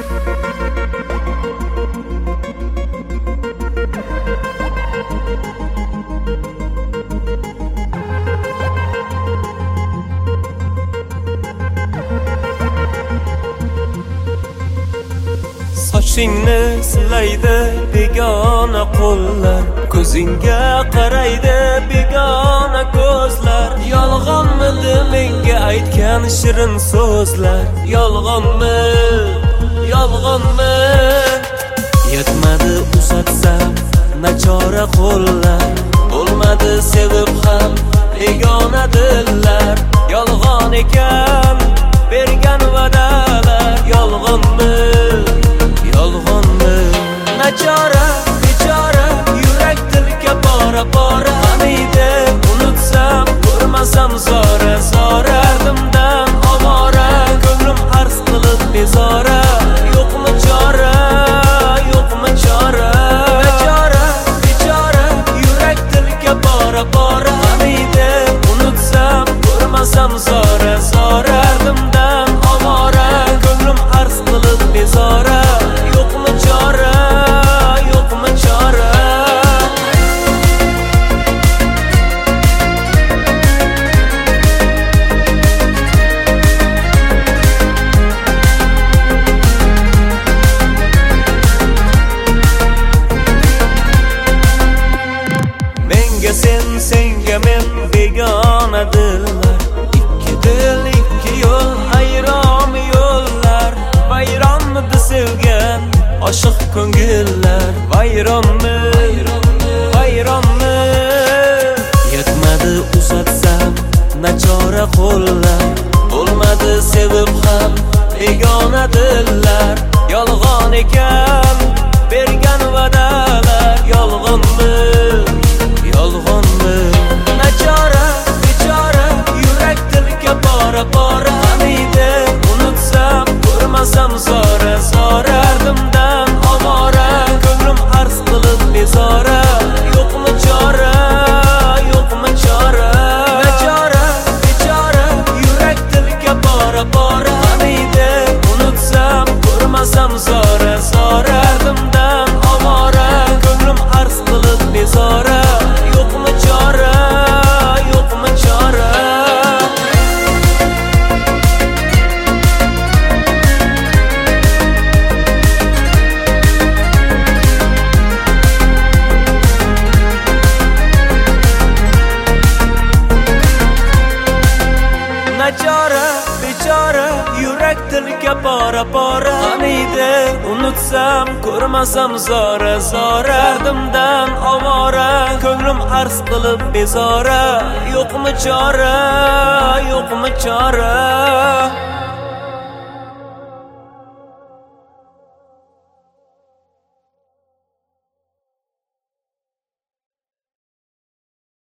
Sochingni silaydi begona qo'llar, ko'zingga qaraydi begona ko'zlar. Yolg'onmidi menga aytgan shirin so'zlar? Yolg'onmi, yolg'onmi? Yetmadi uzatsam nachora qo'llar, bo'lmadi sevib ham begona dillar. Yolg'on ekan bergan va'dalar, yolg'onmi, yolg'onmi? Nachora bechora yurak dilga bora bora qaniydi, unutsam ko'rmasam zora zora. Dardimdan ovora ko'nglim arz qilib bezora. Yo'qmi chora, yo'qmi chora? Nachora bechora yurak dilga bora bora qaniydi, unutsam ko'rmasam zora zora. Dardimdan ovora ko'nglim arz qilib bezora. Yo'qmi chora, yo'qmi chora? Menga sen, senga men begona dillar. Ikki dil, ikki yo'l, ayron yo'llar. Vayronmidi sevgan oshiq ko'ngillar? Vayronmi, vayronmi? Yetmadi uzatsam nachora qo'llar, bo'lmadi sevib ham begona dillar. Yolg'on ekan bergan va'dalar, yolg'onmi, yolg'onmi? Nachora bechora yurak dilga bora bora qaniydi, unutsam ko'rmasam zora zora. Dardimdan ovora ko'nglim arz qilib bezora. Yo'qmi chora, yo'qmi chora? Nachora bechora yurak dilga bora bora qaniydi, unutsam ko'rmasam zora zora. Dardimdan ovora ko'nglim arz qilib bezora. Yo'qmi chora, yo'qmi chora? Nachora bechora yurak dilga bora bora qaniydi, unutsam ko'rmasam zora zora. Dardimdan ovora ko'nglim arz qilib bezora. Yo'qmi chora, yo'qmi chora?